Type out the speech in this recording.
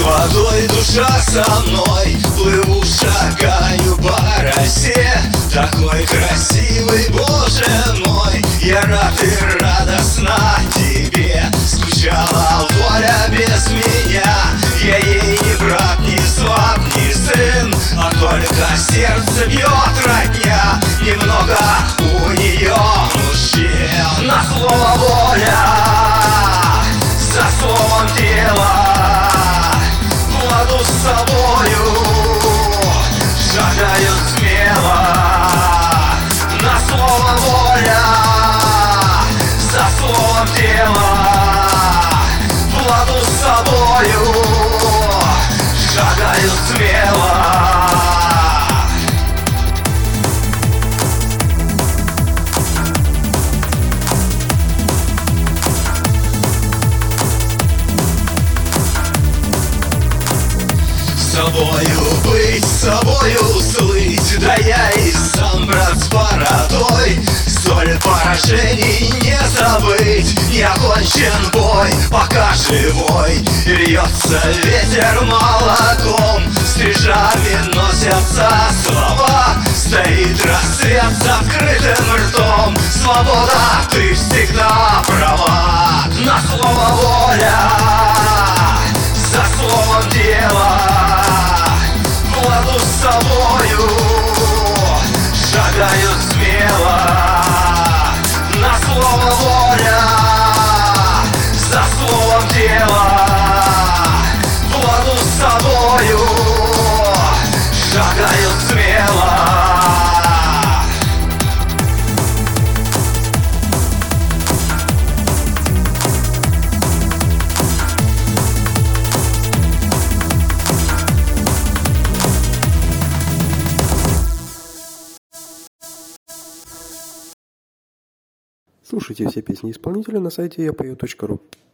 водой душа со мной, плыву, шагаю по росе. Такой красивый, Боже мой, я рад и радостна тебе. Скучала воля без меня, я ей ни брат, ни сват, ни сын, а только сердце бьет родня. Немного у нее мужчин. На слово воля, за словом дело, владу с собою шагаю смело. На слово воля, за словом дело, владу с собою шагаю смело. Собою быть, собою слыть, да я и сам брат с бородой. Столь поражений не забыть, не окончен бой, пока живой. И льется ветер молоком, стрижами носятся слова. Стоит рассвет с открытым ртом, свобода, ты всегда права. На слово воля, за словом дело, владу с собою шагаю смело. На слово воля, за словом дело, владу с собою шагаю смело. Слушайте все песни исполнителя на сайте yapою.ru.